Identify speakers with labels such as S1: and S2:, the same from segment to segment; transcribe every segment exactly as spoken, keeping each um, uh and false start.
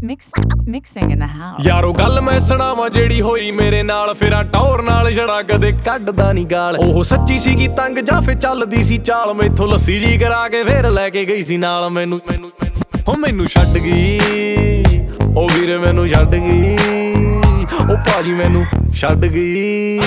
S1: Mix, mixing in the house.
S2: ਯਾਰੋ ਗੱਲ ਮੈਂ ਸੁਣਾਵਾਂ ਜਿਹੜੀ ਹੋਈ ਮੇਰੇ ਨਾਲ, ਫਿਰਾਂ ਟੌਰ ਨਾਲ ਛੜਾ ਕਦੇ ਕੱਢਦਾ ਨਹੀਂ ਗਾਲ। ਉਹ ਸੱਚੀ ਸੀਗੀ ਤੰਗ ਜਾਂ ਫੇ ਚੱਲਦੀ ਸੀ ਚਾਲ, ਮੈਥੋਂ ਲੱਸੀ ਜੀ ਕਰਾ ਕੇ ਫੇਰ ਲੈ ਕੇ ਗਈ ਸੀ ਨਾਲ। ਮੈਨੂੰ ਮੈਨੂੰ ਹੋ ਮੈਨੂੰ ਛੱਡ ਗਈ, ਉਹ ਵੀਰੇ ਮੈਨੂੰ ਛੱਡ ਗਈ, ਉਹ ਭਾਜੀ ਮੈਨੂੰ ਛੱਡ ਗਈ।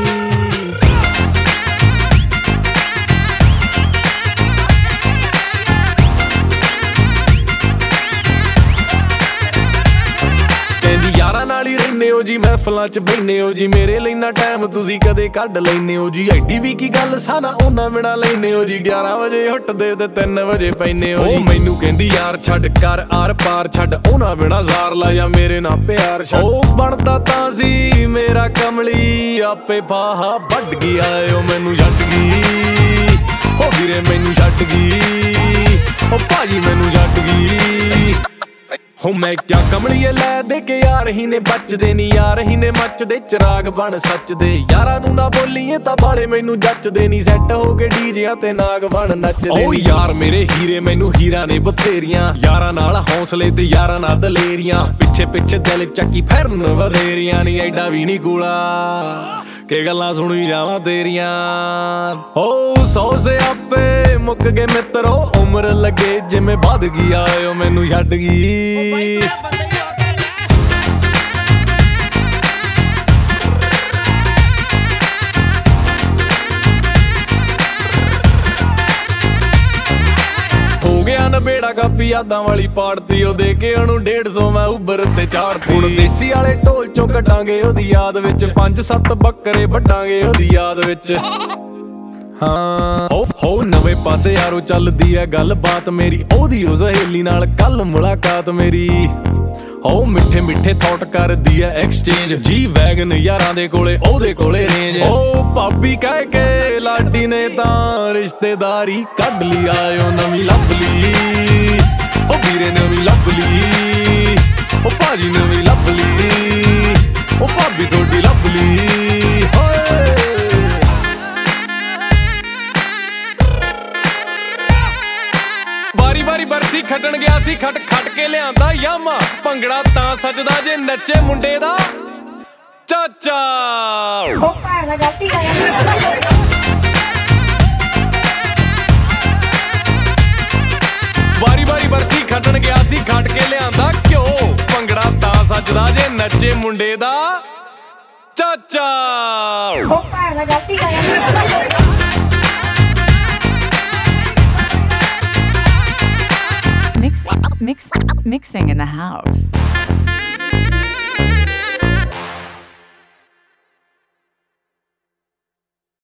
S2: ਯਾਰਾਂ ਨਾਲ ਹੀ ਰਹਿੰਦੇ ਹੋ ਜੀ, ਮਹਿਫਲਾਂ ਚ ਬਹਿੰਦੇ ਹੋ ਜੀ, ਮੇਰੇ ਲਈ ਨਾ ਟਾਈਮ ਤੁਸੀਂ ਕਦੇ ਕੱਢ ਲੈਂਦੇ ਹੋ ਜੀ। ਐਡੀ ਵੀ ਕੀ ਗੱਲ ਸਾਨਾ ਉਹਨਾਂ ਬਿਨਾ ਲੈਂਦੇ ਹੋ ਜੀ, ਗਿਆਰਾਂ ਵਜੇ ਉੱਠਦੇ ਤੇ ਤਿੰਨ ਵਜੇ ਪੈਂਦੇ ਹੋ ਜੀ। ਉਹ ਮੈਨੂੰ ਕਹਿੰਦੀ ਯਾਰ ਛੱਡ ਕਰ ਆਰ ਪਾਰ ਛੱਡ, ਉਹਨਾਂ ਬਿਨਾ ਜ਼ਾਰ ਲਾ ਜਾਂ ਮੇਰੇ ਨਾਲ ਪਿਆਰ ਛੱਡ। ਉਹ ਬਣਦਾ ਤਾਂ ਸੀ ਮੇਰਾ ਕਮਲੀ, ਆਪੇ ਫਾਹਾ ਵੱਢ ਗਿਆ ਉਹ ਮੈਨੂੰ ਛੱਡ ਗਈ। ਉਹ ਵੀਰੇ ਮੈਨੂੰ ਛੱਡ ਗਈ, ਉਹ ਭਾਜੀ ਮੈਨੂੰ ਛੱਡ ਗਈ। ਹੋ ਮੈਂ ਕਿਆ ਕਮਲੀਏ ਲੈ ਦੇ ਕੇ ਯਾਰ ਹੀ ਨੇ ਬਚਦੇ ਨੀ, ਯਾਰ ਹੀ ਨੇ ਮੱਚਦੇ ਚਿਰਾਗ ਬਣ ਸੱਚ ਦੇ। ਯਾਰਾਂ ਨੂੰ ਨਾ ਬੋਲੀਏ ਤਾਂ ਬਾਲੇ ਮੈਨੂੰ ਜੱਚਦੇ ਨੀ, ਸੈੱਟ ਹੋ ਕੇ ਡੀਜਿਆਂ ਤੇ ਨਾਗ ਬਣ ਨੱਚਦੇ। ਓ ਯਾਰ ਮੇਰੇ ਹੀਰੇ ਮੈਨੂੰ ਹੀਰਾ ਨੇ ਬਥੇਰੀਆਂ, ਯਾਰਾਂ ਨਾਲ ਹੌਸਲੇ ਤੇ ਯਾਰਾਂ ਨਾਲ ਦਲੇਰੀਆਂ। ਪਿੱਛੇ ਪਿੱਛੇ ਦਿਲ ਚੱਕੀ ਫਿਰਨ ਵਧੇਰੀਆਂ ਨੀ, ਐਡਾ ਵੀ ਨੀ ਗੂਲਾ ਕਿ ਗੱਲਾਂ ਸੁਣੀ ਜਾਵਾਂ ਤੇਰੀਆਂ। ਹੋ ਸੌ ਸਿਆਪੇ ਮੁੱਕ ਗਏ ਮਿੱਤਰੋ, ਉਮਰ ਲੱਗੇ ਜਿਵੇਂ ਵੱਧ ਗਈ ਆਇਓ ਮੈਨੂੰ ਛੱਡ ਗਈ। ਹੋ ਗਿਆ ਨਬੇੜਾ ਕਾਪੀ ਯਾਦਾਂ ਵਾਲੀ ਪਾੜਤੀ, ਉਹ ਦੇ ਕੇ ਉਹਨੂੰ ਡੇਢ ਸੌ ਮੈਂ ਉਬਰ ਤੇ ਚਾੜਤੀ। ਹੁਣ ਦੇਸੀ ਵਾਲੇ ਢੋਲ ਚੋਂ ਕੱਢਾਂਗੇ ਉਹਦੀ ਯਾਦ ਵਿੱਚ, ਪੰਜ ਸੱਤ ਬੱਕਰੇ ਵੱਢਾਂਗੇ ਉਹਦੀ ਯਾਦ ਵਿੱਚ। ਹਾਂ ਹੋ ਹੋ ਨਵੇਂ ਪਾਸੇ ਯਾਰੋ ਚੱਲਦੀ ਐ ਗੱਲਬਾਤ ਮੇਰੀ, ਉਹਦੀ ਉਹ ਸਹੇਲੀ ਨਾਲ ਕੱਲ ਮੁਲਾਕਾਤ ਮੇਰੀ। ਹੋ ਮਿੱਠੇ ਮਿੱਠੇ ਥੌਟ ਕਰਦੀ ਐ ਐਕਸਚੇਂਜ, ਜੀ ਵੈਗਨ ਯਾਰਾਂ ਦੇ ਕੋਲੇ ਉਹਦੇ ਕੋਲੇ ਰੇਂਜ। ਓ ਭਾਬੀ ਕਹਿ ਕੇ ਲਾਡੀ ਨੇ ਤਾਂ ਰਿਸ਼ਤੇਦਾਰੀ ਕੱਢ ਲਈ, ਆਇਓ ਨਵੀਂ ਲੱਭ ਲਈ। ਓ ਵੀਰੇ ਨਵੀਂ ਲੱਭ ਲਈ, ਓ ਭਾਜੀ ਨਵੀਂ ਲੱਭ ਲਈ, ਓ ਭਾਬੀ ਤੁਹਾਡੀ ਲੱਭ ਲਈ। ਵਾਰੀ ਬਰਸੀ ਖੱਟਣ ਗਿਆ ਸੀ, ਖੱਟ ਖੱਟ ਕੇ ਲਿਆਂਦਾ ਯਾਮਾ। ਭੰਗੜਾ ਤਾਂ ਸੱਜਦਾ ਜੇ ਨੱਚੇ ਮੁੰਡੇ ਦਾ ਚਾਚਾ।
S3: ਉਹ ਭਾਵੇਂ ਗਲਤੀ ਕਰ
S2: ਵਾਰੀ ਵਾਰੀ ਬਰਸੀ ਖੱਟਣ ਗਿਆ ਸੀ, ਖੱਟ ਕੇ ਲਿਆਂਦਾ ਘਿਓ। ਭੰਗੜਾ ਤਾਂ ਸੱਜਦਾ ਜੇ ਨੱਚੇ ਮੁੰਡੇ ਦਾ ਚਾਚਾ।
S3: ਉਹ ਭਾਵੇਂ ਗਲਤੀ ਕਰ
S1: Mix, mix, mixing in the house.